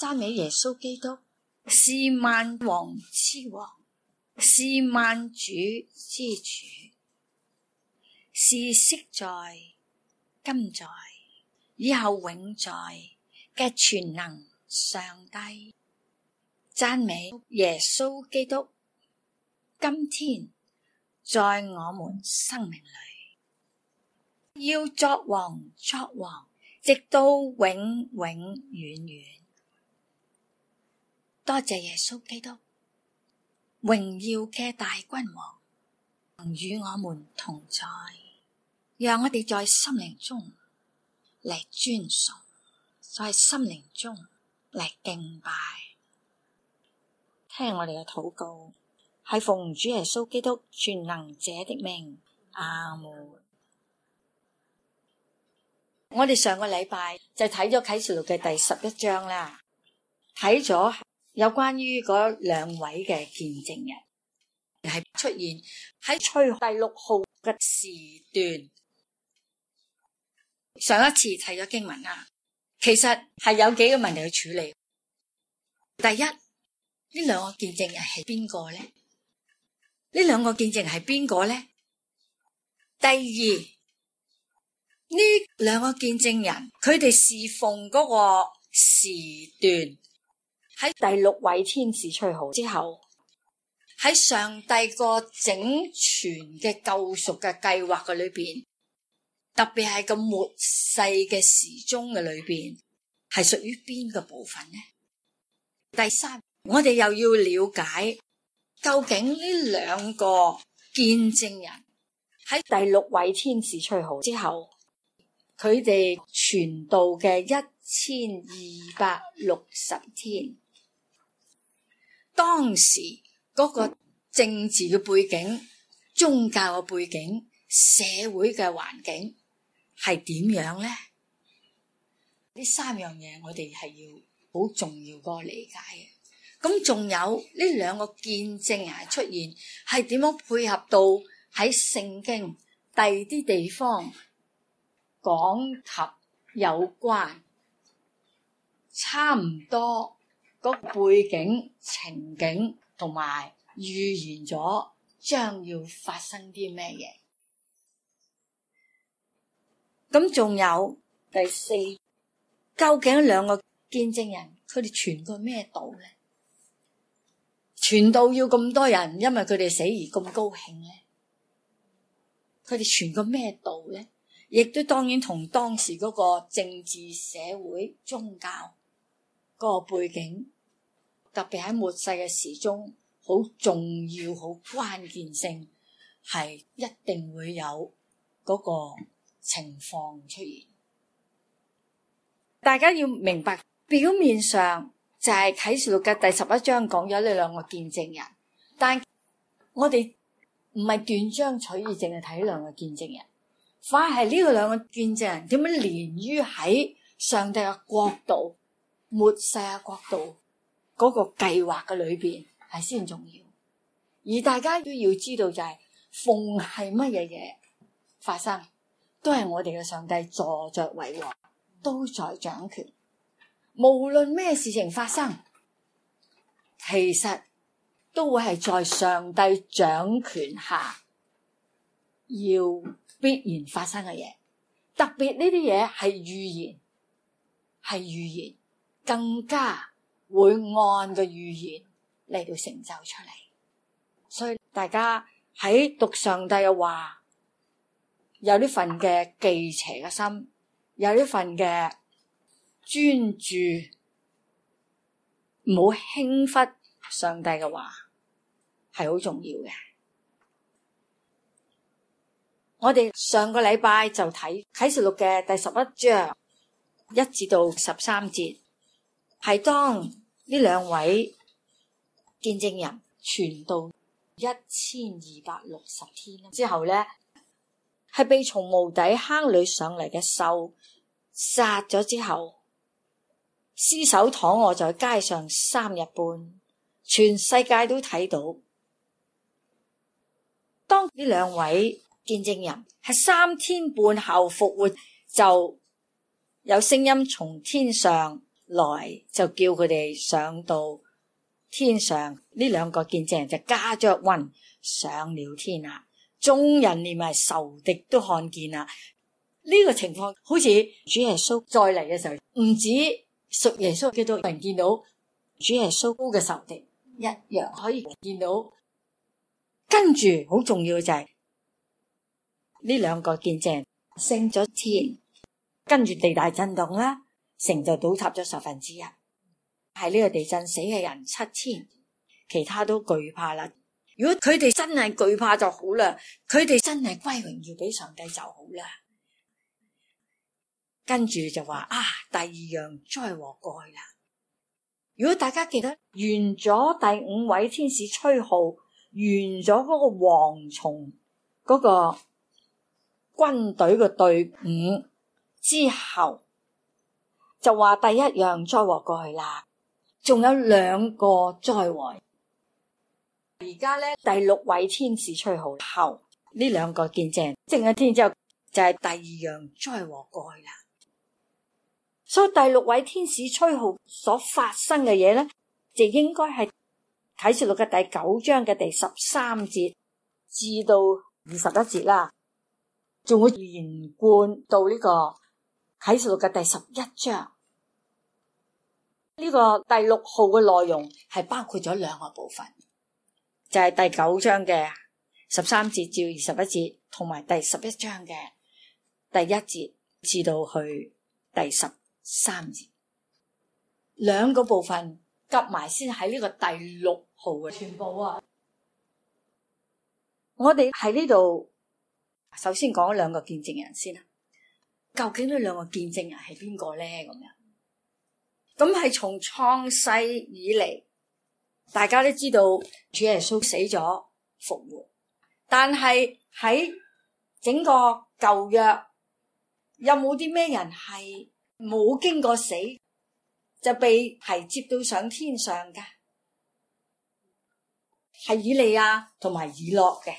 讚美耶穌基督，是萬王之王，是萬主之主，是昔在、今在、以後永在嘅全能上帝。讚美耶穌基督，今天在我們生命裏要作王，作王，直到永永遠遠。多謝耶穌基督，榮耀嘅大君王與我們同在，讓我哋在心靈中嚟尊崇，在心靈中嚟敬拜。聽我哋嘅禱告，係奉主耶穌基督全能者的名，阿門。我哋上個禮拜就睇咗啟示錄嘅第11章啦，睇咗有關於嗰兩位嘅見證人係出現喺吹第6號嘅時段。上一次睇咗經文啦，其實係有幾個問題去處理。第一，呢兩個見證人係邊個呢？呢兩個見證人係邊個呢？第二，呢兩個見證人佢哋侍奉嗰個時段喺第6位天使吹號之後，喺上帝個整全嘅救贖嘅計劃嘅裏邊，特別係個末世嘅時鐘嘅裏邊，係屬於邊個部分呢？第三，我哋又要了解究竟呢兩個見證人喺第6位天使吹號之後，佢哋傳道嘅1260天，當時嗰個政治嘅背景、宗教嘅背景、社會嘅環境係點樣呢？呢三樣嘢我哋係要好重要個理解嘅。咁仲有呢兩個見證人出現係點樣配合到喺聖經第二啲地方講及有關，差唔多個背景情景同埋預言咗將要發生啲咩嘢。咁仲有第四，究竟兩個見證人佢哋傳過咩道呢？傳道要咁多人因為佢哋死而咁高興呢？佢哋傳過咩道呢？亦都當然同當時嗰個政治社會宗教嗰個背景，特別喺末世嘅時鐘好重要好關鍵性，係一定會有嗰個情況出現。大家要明白，表面上就係啟示錄嘅第11章講咗呢兩個見證人，但我哋唔係斷章取義淨係睇兩個見證人，反而係呢個兩個見證人點樣連於喺上帝嘅國度、末世嘅國度嗰個計劃嘅裏邊係先重要。而大家都要知道就係逢係乜嘢嘢發生，都係我哋嘅上帝坐著為王，都在掌權。無論咩事情發生，其實都會係在上帝掌權下要必然發生嘅嘢。特別呢啲嘢係預言，更加會按個預言嚟到成就出嚟。所以大家喺讀上帝嘅話，有呢份嘅忌邪嘅心，有呢份嘅專注，唔好輕忽上帝嘅話，係好重要嘅。我哋上個禮拜就睇啟示錄嘅第11章1至到13節，係當呢兩位見證人傳道1260天之後咧，係被從無底坑裏上嚟嘅獸殺咗之後，屍首躺臥在街上3日半，全世界都睇到。當呢兩位見證人係3天半後復活，就有聲音從天上來就叫佢哋上到天上，呢兩個見證人就駕着雲上了天啦。眾人連埋仇敵都看見啦。呢個情況好似主耶穌再嚟嘅時候，唔止屬耶穌基督人見到主耶穌嘅仇敵一樣可以見到。跟住好重要嘅就係呢兩個見證人升咗天，跟住地大震動啦，城就倒塌咗1/10。係呢個地震死嘅人7000，其他都懼怕啦。如果佢哋真係懼怕就好啦，佢哋真係歸榮耀俾上帝就好啦。跟住就話第二樣災禍過去啦。如果大家記得完咗第5位天使吹號，完咗嗰個蝗蟲嗰個軍隊嘅隊伍之後，就話第一樣災禍過去啦。仲有2個災禍。而家咧第6位天使吹號後，呢2個見證升咗天之後，就係第2樣災禍過去啦。所以第6位天使吹號所發生嘅嘢咧，就應該係啟示錄嘅第9章嘅第13節至到21節啦，仲會連貫到呢個啟示錄嘅第11章。呢個第6號嘅內容係包括咗2個部分，就係第9章嘅13節至21節，同埋第11章嘅第1節至到去第13節。2個部分夾埋先喺呢個第6號嘅全部啊！我哋喺呢度首先講2個見證人先啦。究竟呢2個見證人係邊個咧？咁係從創世以嚟，大家都知道主耶穌死咗復活，但係喺整個舊約有冇啲咩人係冇經過死就被提接到上天上噶？係以利亞同埋以諾嘅。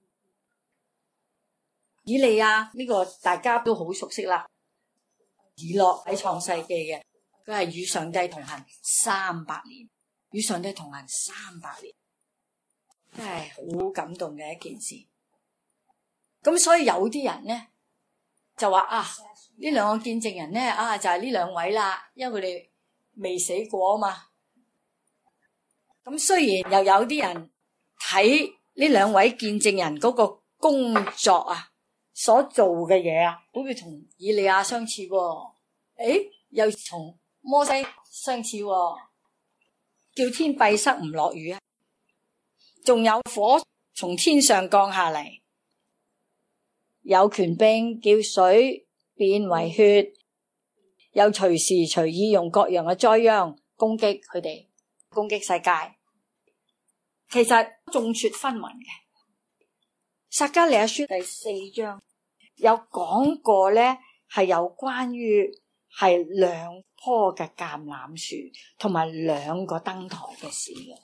以利亞呢個大家都好熟悉啦。以諾喺創世記嘅。佢係與上帝同行300年，與上帝同行300年，真係好感動嘅一件事。咁所以有啲人咧就話呢2個見證人咧就係呢2位啦，因為佢哋未死過啊嘛。咁雖然又有啲人睇呢2位見證人嗰個工作所做嘅嘢好似同以利亞相似喎，又同摩西相似喎，叫天閉塞唔落雨，仲有火從天上降下嚟，有權柄叫水變為血，又隨時隨意用各樣嘅災殃攻擊佢哋，攻擊世界。其實眾說紛紜嘅。撒迦利亞書第4章有講過咧，係有關於係2棵嘅橄欖樹同埋2個燈台嘅事嘅。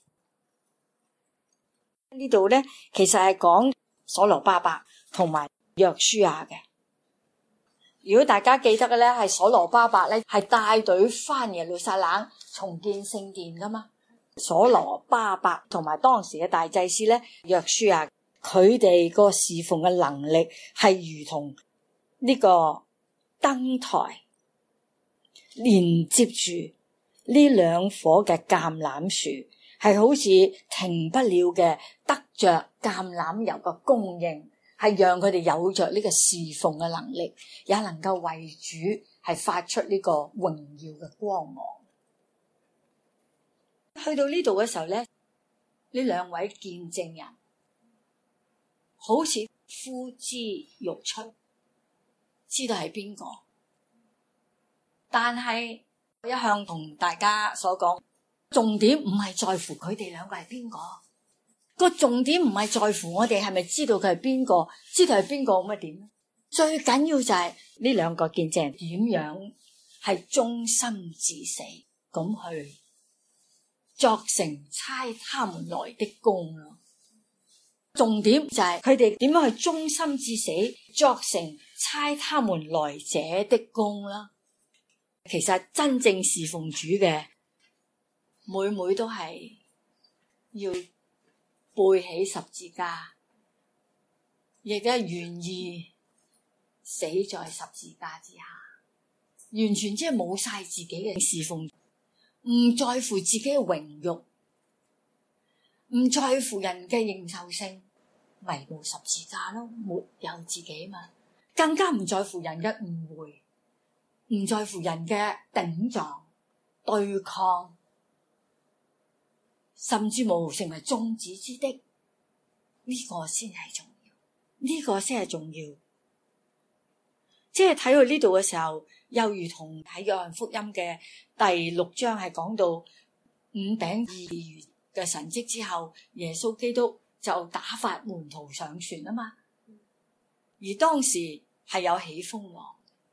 呢度咧其實係講所羅巴伯同埋約書亞嘅。如果大家記得嘅咧，係所羅巴伯咧係帶隊翻耶路撒冷重建聖殿噶嘛。所羅巴伯同埋當時嘅大祭司咧約書亞，佢哋個侍奉嘅能力係如同呢個燈台連接住呢2棵嘅橄欖樹，係好似停不了嘅，得着橄欖油嘅供應，係讓佢哋有着呢個侍奉嘅能力，也能夠為主係發出呢個榮耀嘅光芒。去到呢度嘅時候咧，呢2位見證人好似呼之欲出，知道係邊個。但係一向同大家所講，重點唔係在乎佢哋2個係邊個，個重點唔係在乎我哋係咪知道佢係邊個，知道係邊個咁咪點？最緊要就係呢2個見證人點樣係忠心至死咁去作成差他們來的工咯。重點就係佢哋點樣去忠心至死，作成差他們來者的工啦。 其實真正侍奉主嘅，每都係要背起十字架，亦都係願意死在十字架之下，完全即係冇晒自己嘅侍奉，唔在乎自己嘅榮辱，唔在乎人嘅認受性，迷到十字架咯，沒有自己嘛，更加唔在乎人嘅誤會，唔在乎人嘅頂撞、對抗，甚至冇成為眾矢之的，呢個先係重要，呢個先係重要。即係睇到呢度嘅時候，又如同喺約翰福音嘅第6章係講到5餅2魚嘅神蹟之後，耶穌基督就打發門徒上船啊嘛。而當時係有起風浪，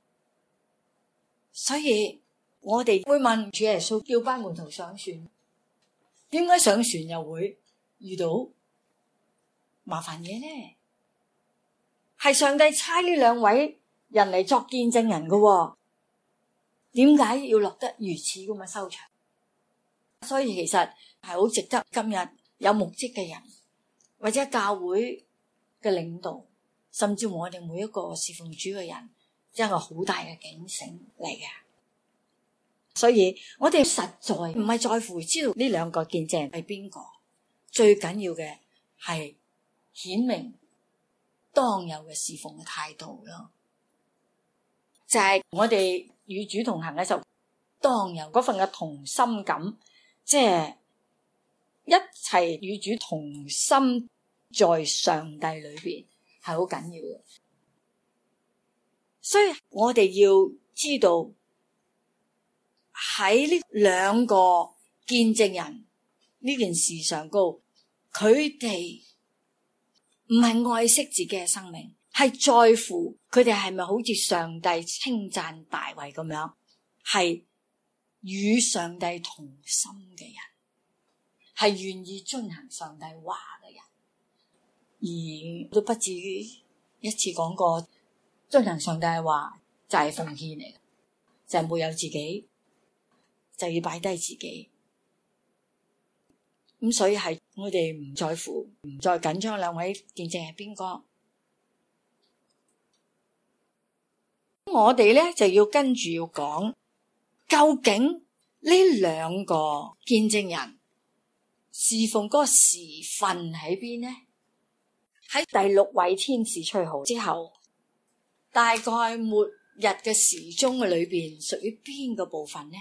所以我哋會問主耶穌叫班門徒上船，點解上船又會遇到麻煩嘢呢？係上帝差呢2位人嚟作見證人嘅，點解要落得如此咁嘅收場？所以其實係好值得今日有牧職嘅人，或者教會嘅領導，甚至我哋每一個侍奉主嘅人，一個好大嘅警醒嚟嘅。所以我哋實在唔係在乎知道呢2個見證人係邊個，最緊要嘅係顯明當有嘅侍奉嘅態度咯。就係我哋與主同行嘅時候，當有嗰份嘅同心感，即係一齊與主同心在上帝裏邊，係好緊要嘅。所以我哋要知道喺呢2個見證人呢件事上高，佢哋唔係愛惜自己嘅生命，係在乎佢哋係咪好似上帝稱讚大衛咁樣，係與上帝同心嘅人，係願意遵行上帝話嘅人，而都不至於一次講過遵行上帝嘅話就係奉獻嚟，就係沒有自己，就要擺低自己。咁所以係我哋唔在乎，唔再緊張2位見證係邊個。我哋咧就要跟住要講，究竟呢2個見證人侍奉嗰個時分喺邊呢？喺第6位天使吹號之後，大概末日嘅時鐘嘅裏邊屬於邊個部分呢？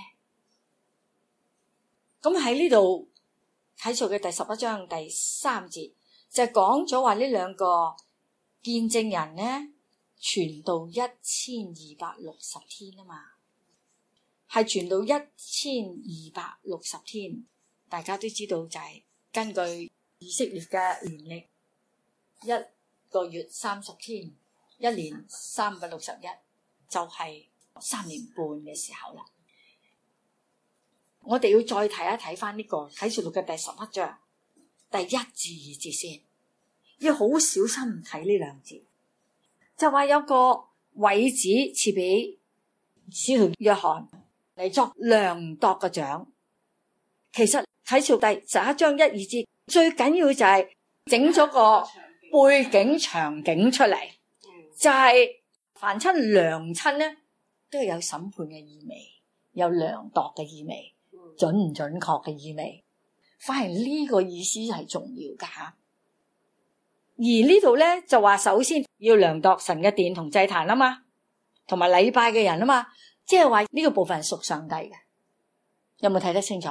咁喺呢度睇錯嘅第11章第3節就講咗話呢2個見證人呢，傳道1260天啊嘛，係傳道1260天，大家都知道就係根據以色列嘅年曆，1個月30天，1年361，就係3年半嘅時候啦。我哋要再睇一睇翻呢個啟示錄嘅第11章第1至2節先，要好小心睇呢2節。就話有個位子賜俾使徒約翰嚟作量度嘅獎。其實啟示錄第11章1、2節最緊要就係整咗個背景場景出嚟，就係凡親量親咧都係有審判嘅意味，有量度嘅意味，準唔準確嘅意味。反而呢個意思係重要噶吓。而呢度咧就話首先要量度神嘅殿同祭壇啊嘛，同埋禮拜嘅人啊嘛，即係話呢個部分係屬上帝嘅。有冇睇得清楚？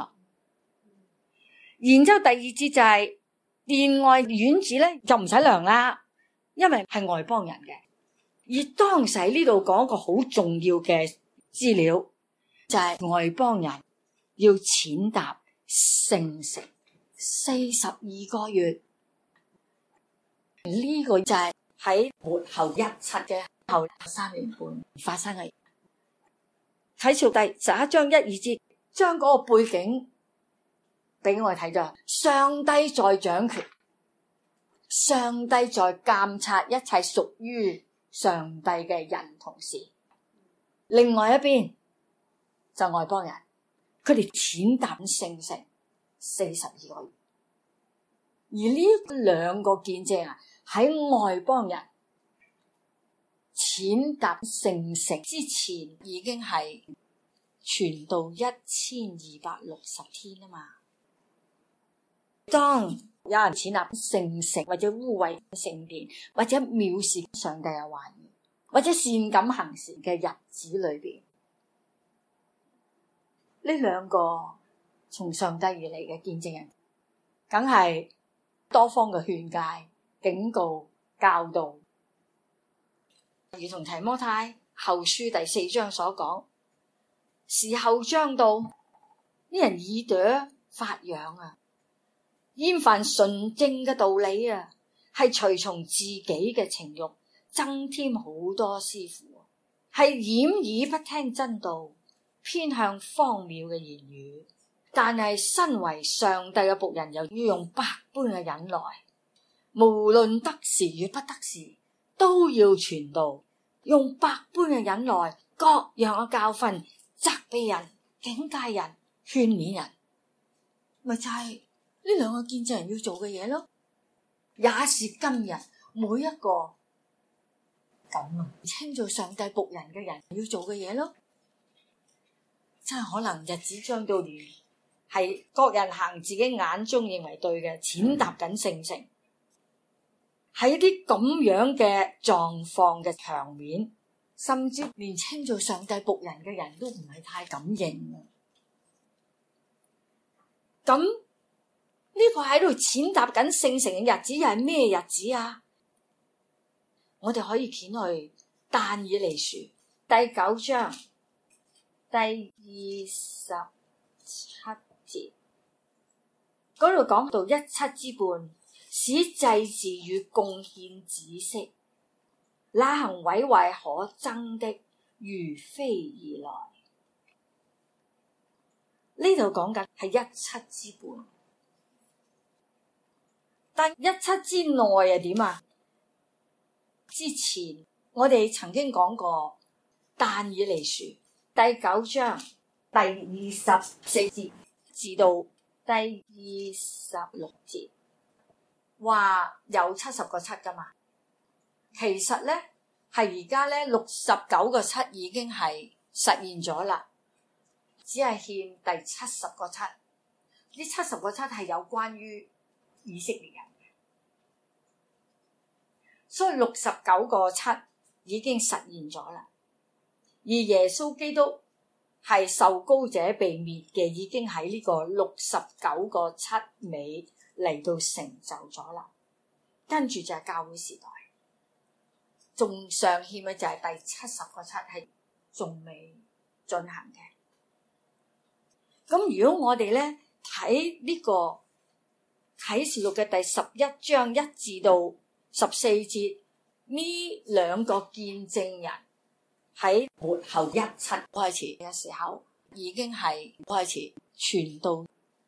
然之後第2節就係殿外院子咧就唔使量啦，因為係外邦人嘅。而當時喺呢度講一個好重要嘅資料，就係外邦人要踐踏聖城42個月。呢個就係喺末後1七嘅後3年半發生嘅。啟示錄第11章1、2節將嗰個背景俾我哋睇咗，上帝在掌權，上帝在監察一切屬於上帝嘅人同事。另外一邊就外邦人，佢哋踐踏聖城42個月。而呢兩個見證啊，喺外邦人踐踏聖城之前已經係傳道1260天啊嘛。當有人踐踏聖城或者污穢聖殿，或者藐視上帝嘅話語，或者擅敢行事嘅日子裏邊，呢兩個從上帝而嚟嘅見證人，梗係多方嘅勸誡、警告、教導。如同提摩太後書第4章所講，時候將到，啲人耳朵發癢啊，厭煩純正嘅道理啊，係隨從自己嘅情慾，增添好多師傅，係掩耳不聽真道，偏向荒謬嘅言語。但係身為上帝嘅僕人，又要用百般嘅忍耐，無論得時與不得時，都要傳道，用百般嘅忍耐，各樣嘅教訓，責備人、警戒人、勸勉人，咪就係呢兩個見證人要做嘅嘢咯。也是今日每一個咁稱做上帝僕人嘅人要做嘅嘢咯。真係可能日子將到年，係各人行自己眼中認為對嘅，踐踏緊聖城。喺啲咁樣嘅狀況嘅場面，甚至連稱做上帝僕人嘅人都唔係太敢認。咁呢個喺度踐踏緊聖城嘅日子又係咩日子啊？我哋可以掀去但以理書第9章第27節，嗰度講到17之半，使祭祀與貢獻止息，那行毀壞可憎的如飛而來。呢度講緊係17之半，但17之內係點啊？之前我哋曾經講過但以理書第9章第24節至到第26節，話有70個7噶嘛。其實咧係而家咧69個7已經係實現咗啦，只係欠第70個7。呢70個7係有關於以色列人嘅，所以69個7已經實現咗啦。而耶穌基督係受膏者被滅嘅，已經喺呢個69個7尾嚟到成就咗啦。跟住就係教會時代，仲尚欠嘅就係第70個7係仲未進行嘅。咁如果我哋咧睇呢個啟示錄嘅第11章1至到14節，呢兩個見證人喺末後17開始嘅時候，已經係開始傳到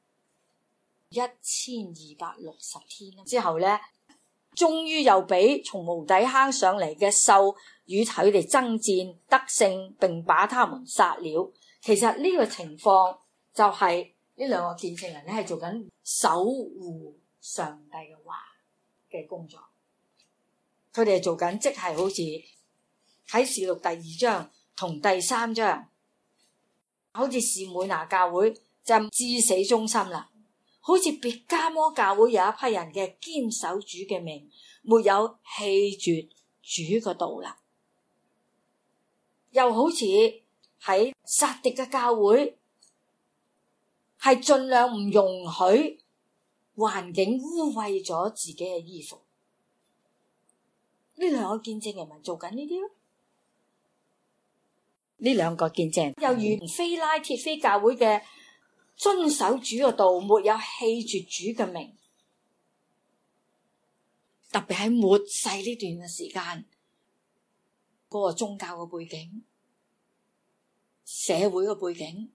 1260天之後咧，終於又俾從無底坑上嚟嘅獸與佢哋爭戰得勝，並把他們殺了。其實呢個情況就係呢兩個見證人咧係做緊守護上帝嘅話嘅工作，佢哋係做緊即係好似啟示錄第2章同第3章，好似士每拿教會就至死忠心啦，好似別迦摩教會有一批人嘅堅守主嘅名，沒有棄絕主嘅道啦，又好似喺撒狄嘅教會係盡量唔容許環境污穢咗自己嘅衣服。呢兩個見證人咪做緊呢啲咯。呢兩個見證人又如非拉鐵非教會嘅遵守主嘅道，沒有棄絕主嘅名。特別喺末世呢段嘅時間，嗰個宗教嘅背景、社會嘅背景，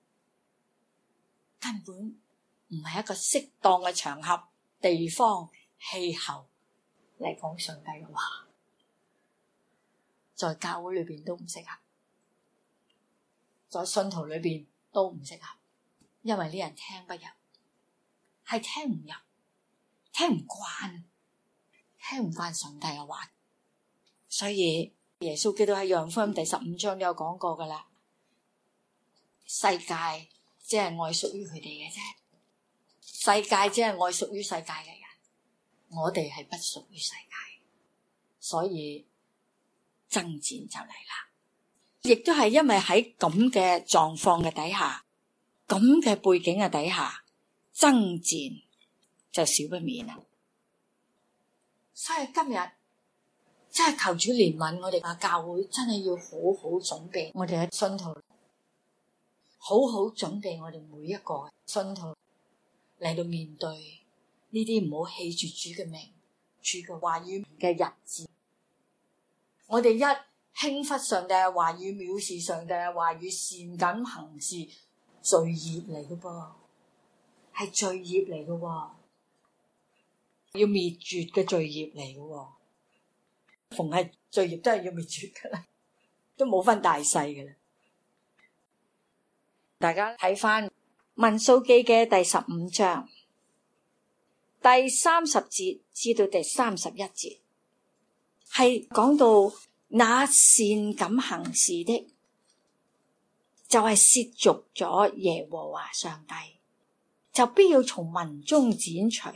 根本唔係一個適當嘅場合、地方、氣候嚟講上帝嘅話，在教會裏邊都唔適合。 在信徒裏邊都唔適合，因為呢人聽不入，係聽唔入，聽唔慣上帝嘅話。所以耶穌基督喺約翰福音第15章都有講過噶啦，世界只係愛屬於佢哋嘅啫，世界只係愛屬於世界嘅人，我哋係不屬於世界，所以爭戰就嚟啦。亦都係因為喺咁嘅狀況嘅底下，咁嘅背景嘅底下，爭戰就少不免啦。所以今日真係求主憐憫我哋嘅教會，真係要好好準備我哋嘅信徒，好好準備我哋每一個信徒嚟到面對呢啲唔好棄絕主嘅名、主嘅話語嘅日子。我哋一輕忽上帝嘅話語，藐視上帝嘅話語，擅敢行事，罪孽嚟嘅噃，係罪孽嚟嘅喎，要滅絕嘅罪孽嚟嘅喎。逢係罪孽都係要滅絕噶啦，都冇分大細噶啦。大家睇翻民數記嘅第15章第30節至到第31節，係講到那擅敢行事的，就係褻瀆咗耶和華上帝，就必要從民中剪除。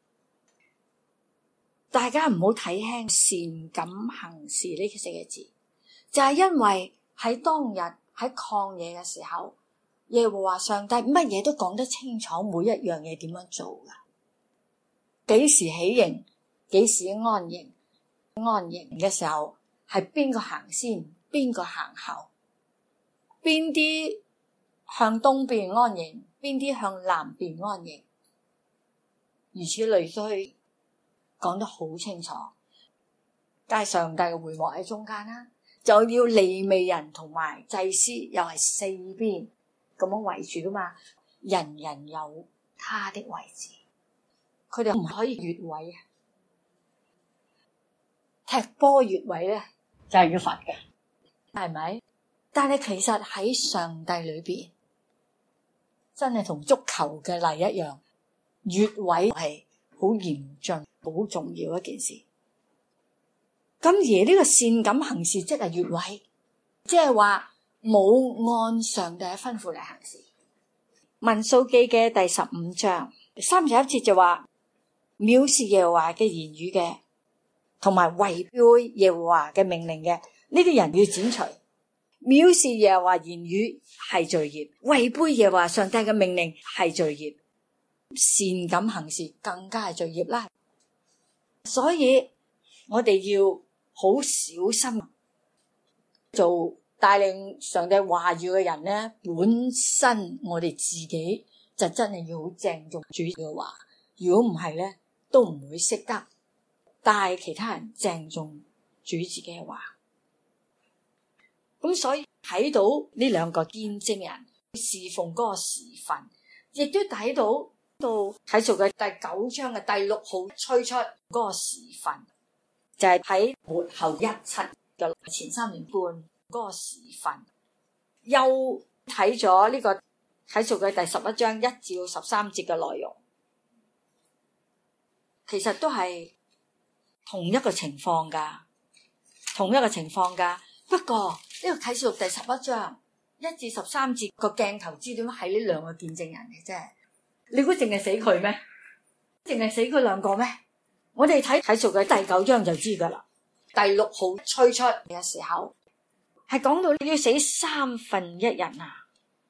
大家唔好睇輕擅敢行事呢4個字，就係因為喺當日喺曠野嘅時候，耶和華上帝乜嘢都講得清楚，每一樣嘢點樣做噶，幾時起刑，幾時安營，安營嘅時候係邊個行先，邊個行後，邊啲向東邊安營，邊啲向南邊安營，如此類推，講得好清楚。但係上帝嘅會幕喺中間啦，就要利未人同埋祭司又係4邊咁樣圍住噶嘛，人人有他的位置，佢哋唔可以越位啊！踢波越位咧就係要罰嘅，係咪？但係其實喺上帝裏邊，真係同足球嘅例一樣，越位係好嚴峻、好重要一件事。咁而呢個擅敢行事，即係越位，即係話冇按上帝嘅吩咐嚟行事。民數記嘅第15章31節就話，藐視耶和華嘅言語嘅，同埋違背耶和華嘅命令嘅，呢啲人要剪除。藐視耶和華言語係罪孽，違背耶和華上帝嘅命令係罪孽，擅敢行事更加係罪孽啦。所以我哋要好小心做帶領上帝話語嘅人咧，本身我哋自己就真係要好鄭重主嘅話，如果唔係咧，都唔會識得帶其他人鄭重主自己嘅話。咁所以睇到呢兩個見證人侍奉嗰個時分，亦都睇到啟示錄嘅第9章嘅第6號吹出嗰個時分，就係喺末後17嘅前3年半嗰個時分，又睇咗呢個啟示錄嘅第11章1至13節嘅內容，其實都係同一個情況噶，不過呢個啟示錄第11章1至13節個鏡頭焦點係呢兩個見證人嘅啫。你估淨係死佢咩？淨係死佢兩個咩？我哋睇啟示錄嘅第9章就知噶啦。第6號吹出嘅時候，係講到要死1/3人啊。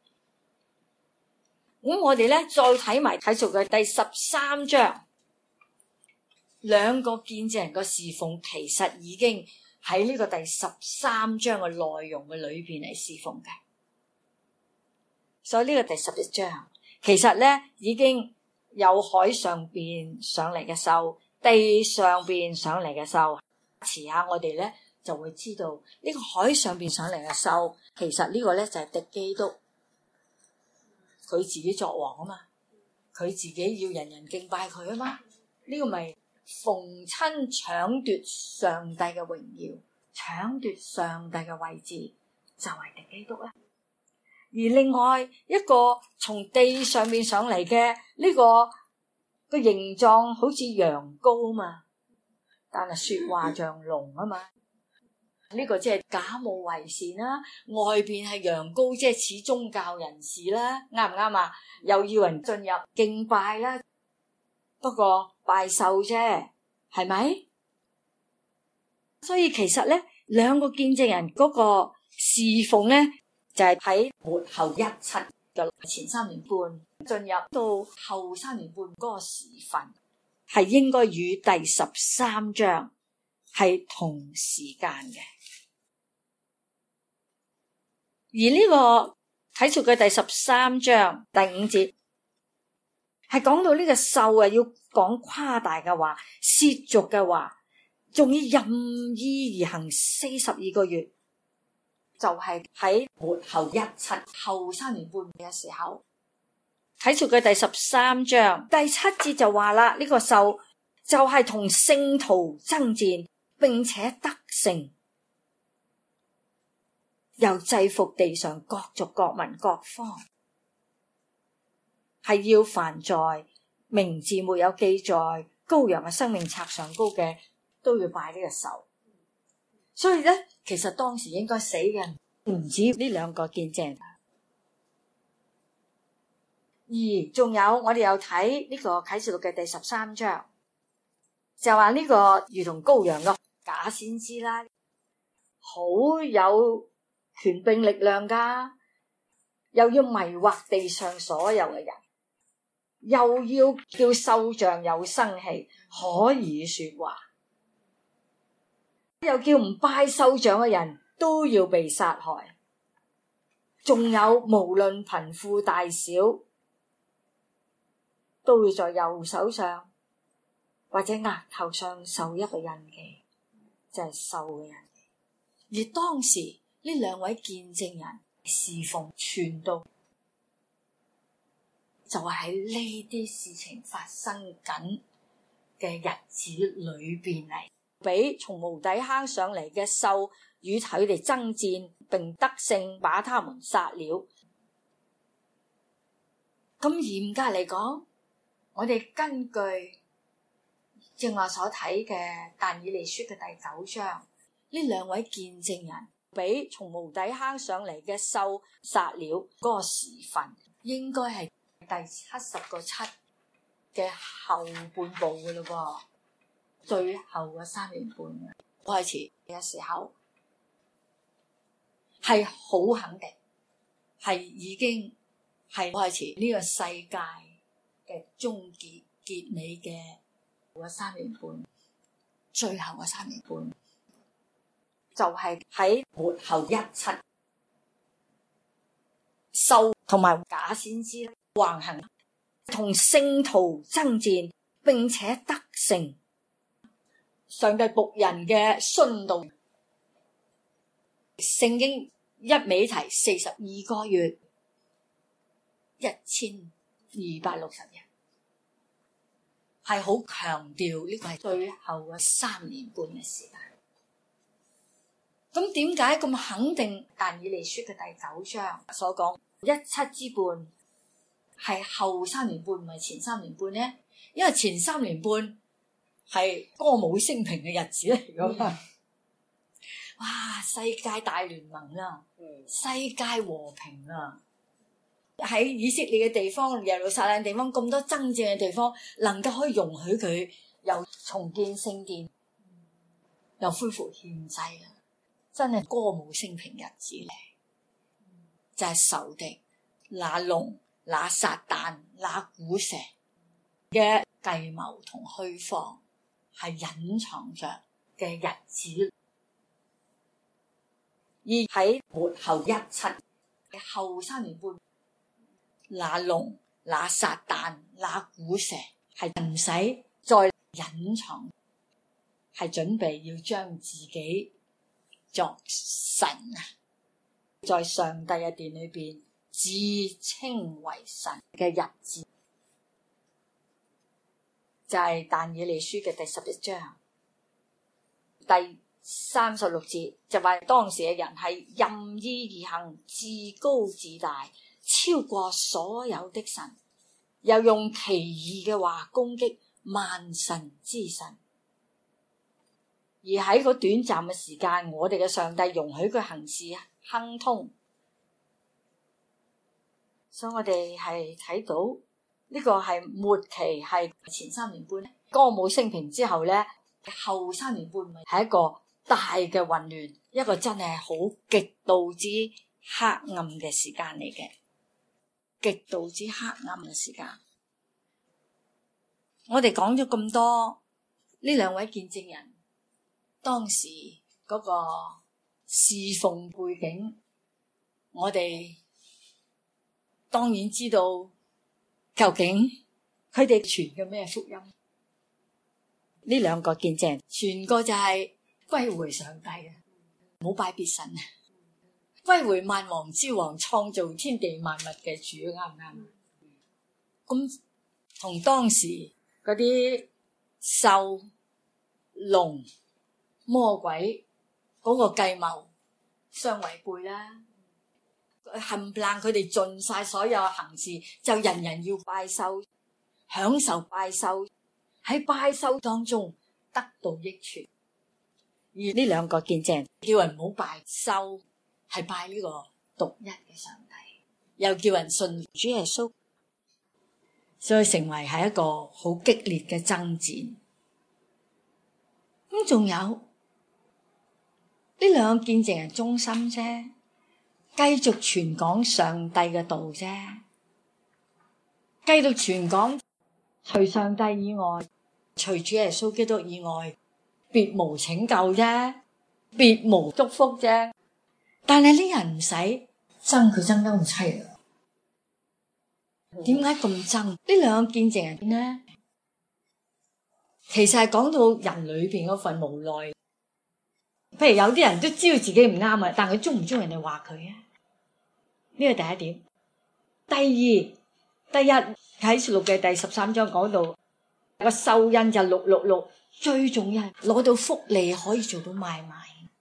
咁我哋咧再睇埋啟示錄嘅第13章，兩個見證人個侍奉其實已經喺呢個第13章嘅內容嘅裏邊嚟侍奉嘅。所以呢個第11章其實咧已經有海上邊上嚟嘅獸，地上邊上嚟嘅獸。遲下我哋咧就會知道呢個海上邊上嚟嘅獸，其實呢個咧就係敵基督，佢自己作王啊嘛，佢自己要人人敬拜佢啊嘛。呢個咪逢親搶奪上帝嘅榮耀，搶奪上帝嘅位置，就係敵基督啦。 另外一個從地上面上嚟嘅呢個形狀好似羊羔嘛，但係說話像龍啊嘛。呢個即係假冒為善啦，外邊係羊羔，即係似宗教人士啦，啱唔啱啊？又要人進入敬拜啦，不過拜獸啫，係咪？所以其實咧，兩個見證人嗰個侍奉咧，就係喺末後17嘅前3年半進入到後3年半嗰個時分，係應該與第13章係同時間嘅。而呢個啟示嘅第13章第5節係講到呢個獸啊，要講誇大嘅話、褻瀆嘅話，仲要任意而行42個月，就係喺末後17後3年半嘅時候。啟示嘅第13章第7節就話啦，呢個獸就係同聖徒爭戰，並且得勝，又制服地上各族各民各方，係要凡在名字沒有記在羔羊嘅生命冊上高嘅，都要拜呢個獸。所以咧，其實當時應該死嘅人唔止呢兩個見證。而仲有我哋又睇呢個啟示錄嘅第13章，就話呢個如同羔羊嘅假先知啦，好有權柄力量噶，又要迷惑地上所有嘅人，又要叫獸像有生氣，可以說話，又叫唔拜獸像嘅人都要被殺害，仲有無論貧富大小，都會在右手上或者額頭上受一個印記，就係獸嘅印記。而當時呢兩位見證人侍奉傳道，就係喺呢啲事情發生緊嘅日子裏邊嚟，俾從無底坑上嚟嘅獸與佢哋爭戰，並得勝，把他們殺了。咁嚴格嚟講，我哋根據正話所睇嘅但以理書嘅第9章，呢兩位見證人俾從無底坑上嚟嘅獸殺了嗰個時分，應該係第70個7嘅後半部嘅咯噃，最後嘅3年半開始嘅時候，係好肯定，係已經係開始呢個世界嘅終結結尾嘅3年半，最後嘅3年半就係喺末後17獸同埋假先知橫行，同聖徒爭戰，並且得勝。上帝僕人嘅殉道，聖經一味提42個月，1260日，係好強調呢個係最後嘅3年半嘅時間。咁點解咁肯定但以理書嘅第9章所講17之半係後3年半，唔係前3年半呢？因為前3年半係歌舞升平嘅日子嚟噶嘛。哇！世界大聯盟啊，世界和平啊，喺以色列嘅地方、耶路撒冷地方咁多爭戰嘅地方，能夠可以容許佢又重建聖殿，又恢復獻祭啊！真係歌舞升平日子嚟，就係仇敵那龍、那撒旦、那古蛇嘅計謀同虛謊係隱藏着嘅日子。而喺末後17嘅後3年半，那龍、那撒旦、那古蛇係唔使再隱藏，係準備要將自己作神啊，在上帝嘅殿裏邊自稱為神嘅日子，就係但以理書嘅第11章第 36節就話當時嘅人係任意而行，自高自大，超過所有的神，又用奇異嘅話攻擊萬神之神。而喺個短暫嘅時間，我哋嘅上帝容許佢行事亨通，所以我哋係睇到呢個係末期，係前3年半歌舞升平之後咧，後3年半係一個大嘅混亂，一個真係好極度之黑暗嘅時間嚟嘅，極度之黑暗嘅時間。我哋講咗咁多，呢2位見證人當時嗰個侍奉背景，我哋當然知道究竟佢哋傳嘅咩福音。呢2個見證人傳個就係歸回上帝啊，唔好拜別神啊，歸回萬王之王，創造天地萬物嘅主，啱唔啱？咁同當時嗰啲獸龍魔鬼嗰個計謀相違背啦，冚唪唥佢哋盡晒所有行事，就人人要拜獸，享受拜獸，喺拜獸當中得到益處。而呢2個見證人叫人唔好拜獸，係拜呢個獨一嘅上帝，又叫人信主耶穌，所以成為係一個好激烈嘅爭戰。咁仲有呢2個見證人忠心啫，繼續傳講上帝嘅道啫，繼續傳講除上帝以外，除主耶穌基督以外，別無拯救啫，別無祝福啫。但係呢人唔使爭，佢爭得咁淒涼。點解咁爭？呢2個見證人呢，其實係講到人裏邊嗰份無奈。譬如有啲人都知道自己唔啱啊，但佢中唔中人哋話佢啊？呢個第一點。第二喺《錄記》第13章講到個獸印就666，最重要係攞到福利可以做到買賣。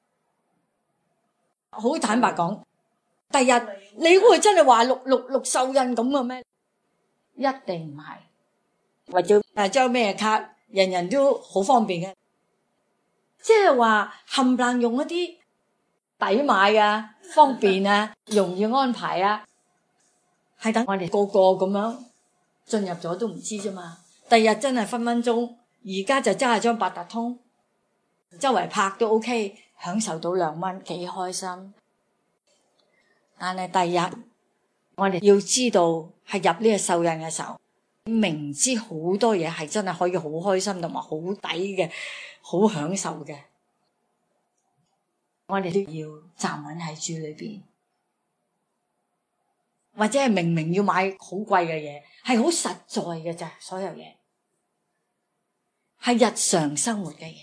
好坦白講，第日你會真係話666獸印咁嘅咩？一定唔係。或者張咩卡，人人都好方便嘅，即係話冚唪唥用一啲抵買啊、方便啊、容易安排啊，係等我哋個個咁樣進入咗都唔知啫嘛。第日真係分分鐘，而家就揸下張八達通，周圍拍都 OK， 享受到2蚊，幾開心。但係第日我哋要知道係入呢個獸印嘅時候，明知好多嘢係真係可以好開心同埋好抵嘅，好享受嘅，我哋都要站穩喺主裏邊。或者係明明要買好貴嘅嘢，係好實在嘅咋，所有嘢係日常生活嘅嘢。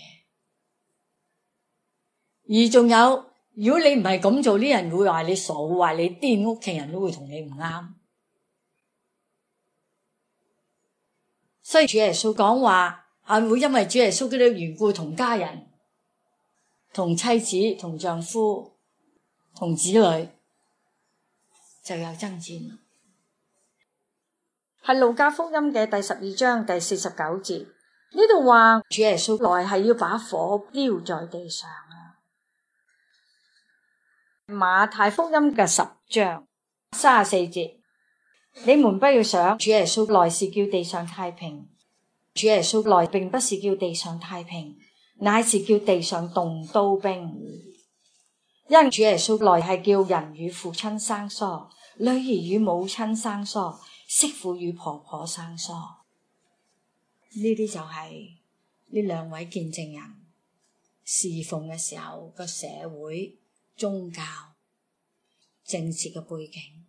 而仲有，如果你唔係咁做，啲人會話你傻，會話你癲，屋企人都會同你唔啱。所以主耶穌講話係會因為主耶穌基督嘅緣故，同家人、同妻子、同丈夫、同子女就有爭戰。係路加福音嘅第12章第49節，呢度話主耶穌來係要把火丟在地上啊。馬太福音嘅10章34節，你們不要想主耶穌來是叫地上太平，主耶穌來並不是叫地上太平，乃是叫地上動刀兵。因主耶穌來係叫人與父親生疏，女兒與母親生疏，媳婦與婆婆生疏。呢啲就係呢2位見證人侍奉嘅時候個社會、宗教、政治嘅背景，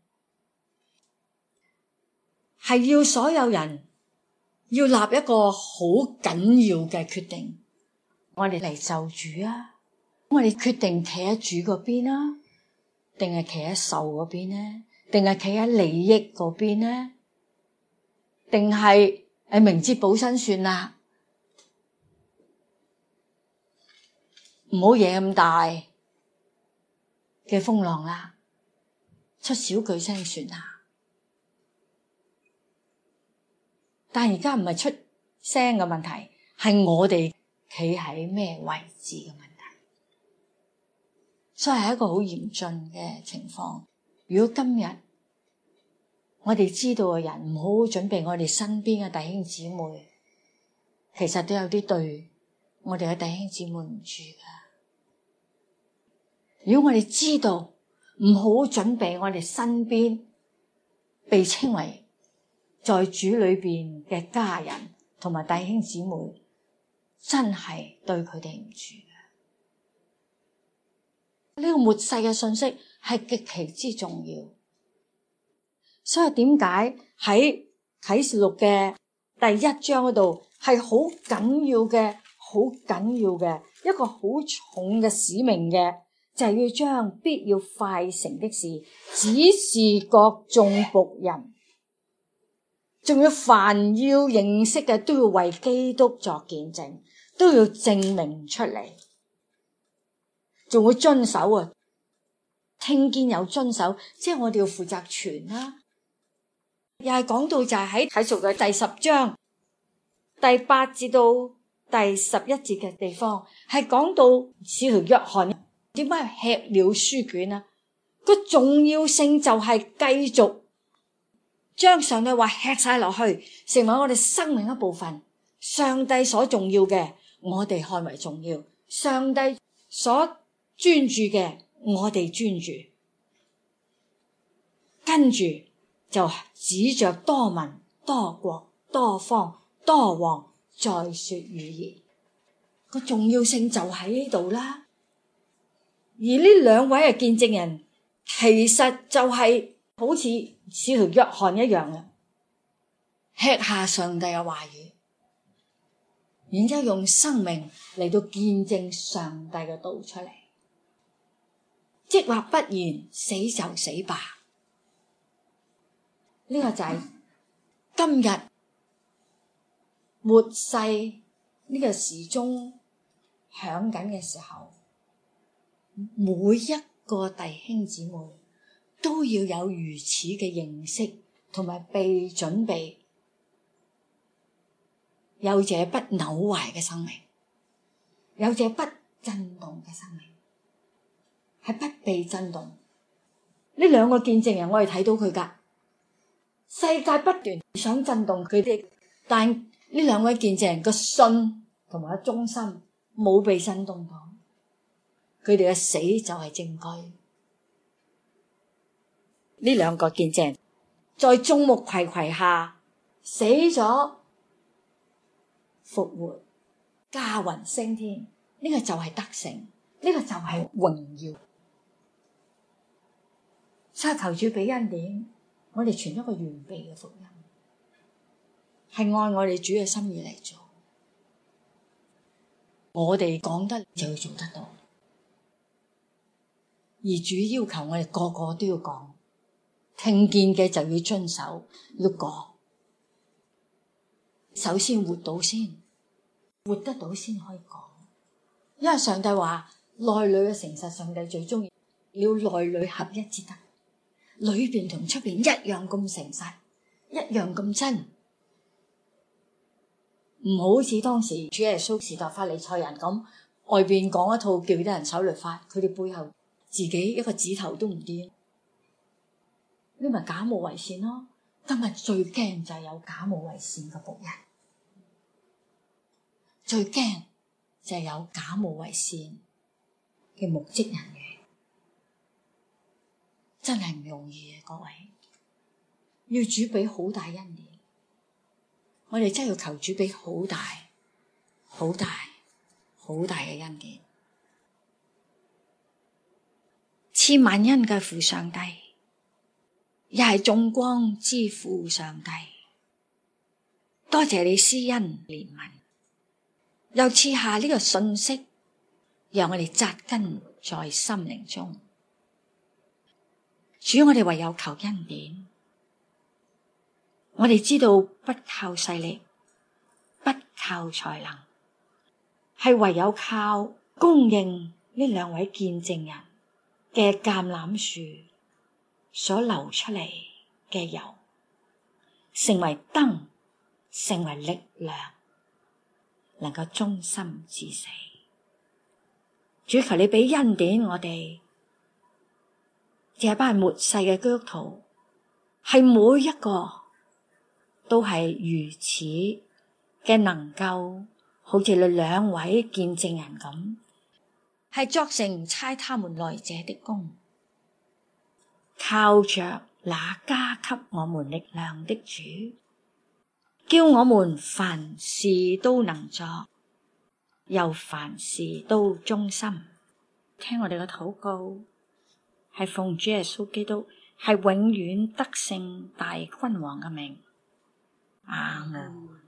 係要所有人要立一個好緊要嘅決定。我哋嚟就主啊，我哋決定企喺主嗰邊啊，定係企喺獸嗰邊呢？定係企喺利益嗰邊呢？定係明哲保身算啦？ 唔好惹咁大嘅風浪啦，出少句聲算啦。但係而家唔係出聲嘅問題，係我哋企喺咩位置嘅問題，所以係一個好嚴峻嘅情況。如果今日我哋知道嘅人唔好好準備我哋身邊嘅弟兄姊妹，其實都有啲對我哋嘅弟兄姊妹唔住噶。如果我哋知道唔好好準備我哋身邊被稱為在主裏邊嘅家人同埋弟兄姊妹，真係對佢哋唔住嘅。呢個末世嘅信息係極其之重要，所以點解喺啟示錄嘅第1章嗰度係好緊要嘅，好緊要嘅一個好重嘅使命嘅，就係要將必要快成的事指示各眾僕人，仲要凡要認識嘅都要為基督作見證，都要證明出嚟，仲會遵守啊！聽見有遵守，即係我哋要負責傳啦。又係講到就係喺啟示錄嘅第10章第8至到第11節嘅地方，係講到使徒約翰點解吃了書卷啊？個重要性就係繼續將上帝話吃晒落去，成為我哋生命一部分。上帝所重要嘅，我哋看為重要；上帝所專注嘅，我哋專注。跟住就指着多民、多國、多方、多王再說預言，個重要性就喺呢度啦。而呢2位嘅見證人，其實就係好似使徒約翰一樣嘅，吃下上帝嘅話語，然之後用生命嚟到見證上帝嘅道出嚟。即或不然，死就死吧。呢個就係今日末世呢個時鐘響緊嘅時候，每一個弟兄姊妹都要有如此嘅認識同埋被準備，有這不朽壞嘅生命，有這不震動嘅生命，係不被震動。呢2個見證人，我哋睇到佢噶。世界不斷想震動佢哋，但呢2位見證人個信同埋個忠心冇被震動到，佢哋嘅死就係證據。呢2個見證人在眾目睽睽下死咗復活，駕雲升天，呢個就係得勝，呢個就係榮耀。所以求主俾恩典，我哋傳一個完備嘅福音，係按我哋主嘅心意嚟做。我哋講得就要做得到，而主要求我哋個個都要講，聽見嘅就要遵守，要講。首先活到先，活得到先可以講。因為上帝話內裏嘅誠實，上帝最中意要內裏合一之德，裏邊同出邊一樣咁誠實，一樣咁真。唔好似當時主耶穌時代法利賽人咁，外邊講一套叫啲人守律法，佢哋背後自己一個指頭都唔掂，呢咪假冒為善咯。今日最驚就係有假冒為善嘅僕人，最驚就係有假冒為善嘅牧職人員，真係唔容易嘅。各位要主俾好大恩典，我哋真係要求主俾好大好大好大嘅恩典。賜萬恩嘅父上帝，也係眾光之父上帝，多謝你施恩憐憫，又賜下呢個信息，讓我哋扎根在心靈中。主，我哋唯有求恩典。我哋知道不靠勢力，不靠才能，係唯有靠供應呢兩位見證人嘅橄欖樹所流出嚟嘅油，成為燈，成為力量，能夠忠心至死。主，求你俾恩典我哋，這班末世嘅基督徒，係每一個都係如此嘅，能夠好似你兩位見證人咁，係作成差他們來者的工，靠着那加給我們力量的主，叫我們凡事都能作，又凡事都忠心。聽我哋嘅禱告，係奉主耶穌基督係永遠得勝大君王嘅名。阿門。